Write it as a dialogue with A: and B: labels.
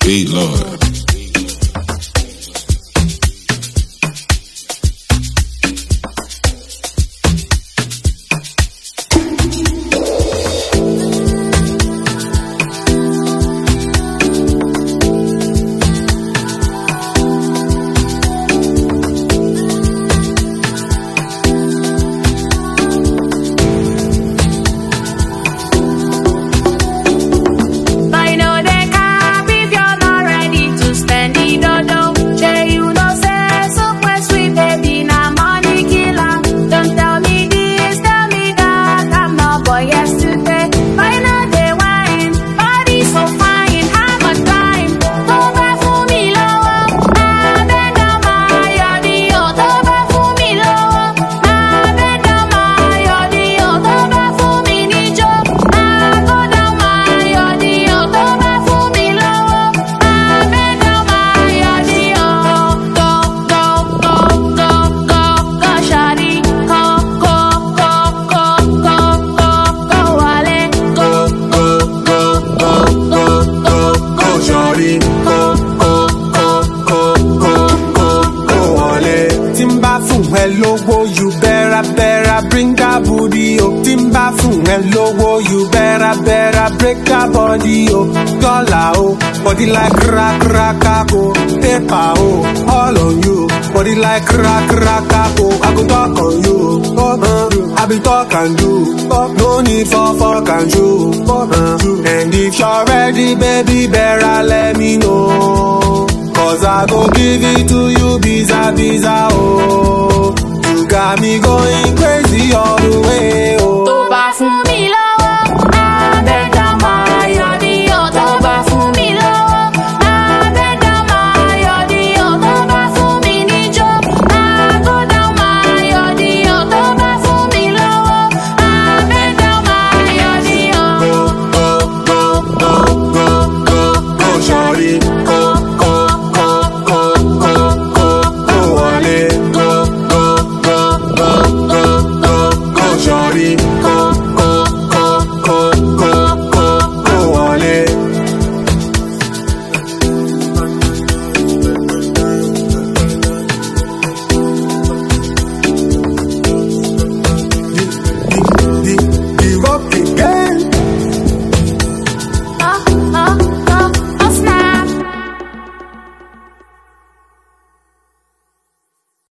A: Sweet Lord.
B: You better bring that booty, oh. Timba fun hello, you better break that body, oh. Dollar, oh, body like crack, oh. Paper, oh, all on you. Body like crack, oh. I go talk on you, I be talk and do. No need for fuck and you. And if you're ready, baby, better let me know. Cause I go give it to you, visa, oh. You got me going crazy all the way.